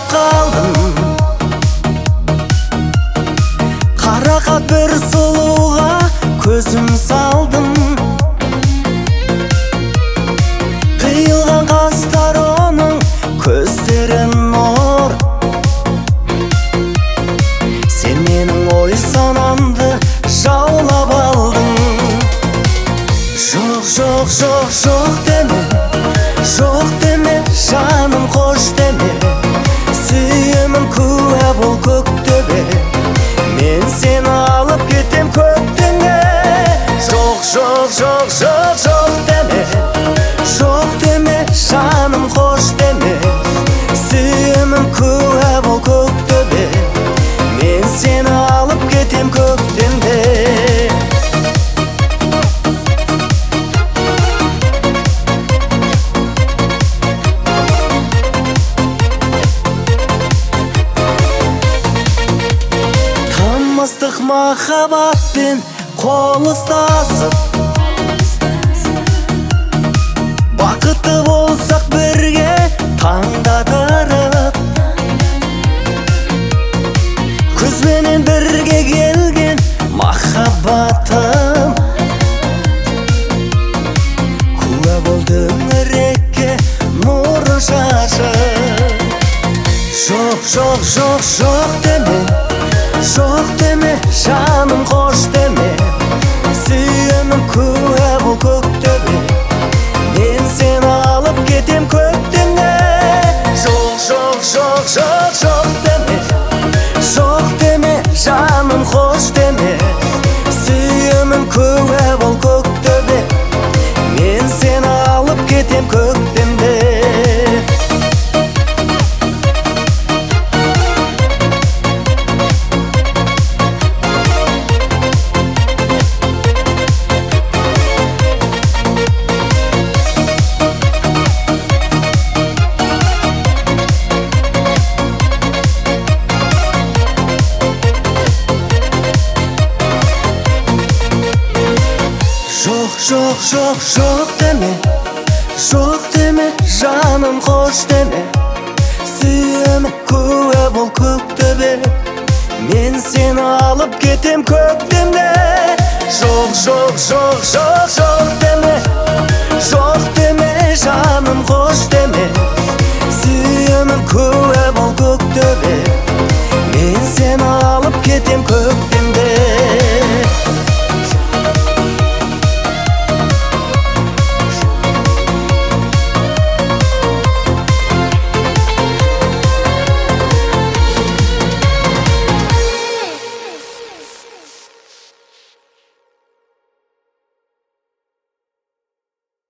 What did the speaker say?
қалдым. Қарақат бір сұлуға көзім салдым. Қиылған қастар оның көздерін нұр. Сен менің ой санамды жаулап алдың. Жоқ, жоқ, жоқ, жоқ деме, жоқ деме, жаным қош деме. Сүйемін куә бол көктөбе, мен сені алып кетем көктемге. Жоқ, жоқ, жоқ, жоқ, жоқ деме, жоқ деме, жаным қош деме. Сүйемін куә бол көктөбе, мен сені алып кетем көктемде. Ыстық махаббатпен қол ұстасып, бақытты болсақ бірге таңдатырып. Күзбенен бірге келген махаббатым, куә болдым үрекке нұр шашып. Жоқ, жоқ, жоқ, жоқ деме, жоқ деме, жаным қош деме. Сүйемін куә бол көктөбе, мен сені алып кетем көктемге. Жоқ, жоқ, жоқ, жоқ, жоқ деме, жоқ деме, жаным қош деме. Сүйемін куә бол көктөбе, мен сені алып кетем көктемде. Жоқ, жоқ, жоқ деме, жоқ деме, жаным қош деме. Сүйемін куә бол көктөбе, мен сені алып кетем көктемде. Жоқ, жоқ, жоқ, жоқ, жоқ